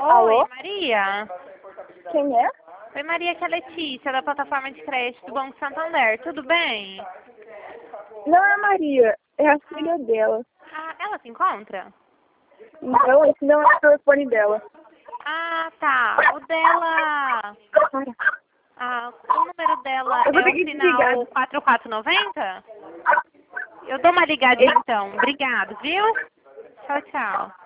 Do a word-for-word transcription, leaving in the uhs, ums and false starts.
Oi, Alô? Maria. Quem é? Oi, Maria, que é a Letícia, da plataforma de crédito do Banco Santander. Tudo bem? Não é a Maria, é a filha dela. Ah, ela se encontra? Não, esse não é o telefone dela. Ah, tá. O dela... Para. Ah, o número dela Eu vou é ter o que desligar. final quatro quatro nove zero? Eu dou uma ligadinha então. Obrigado, viu? Tchau, tchau.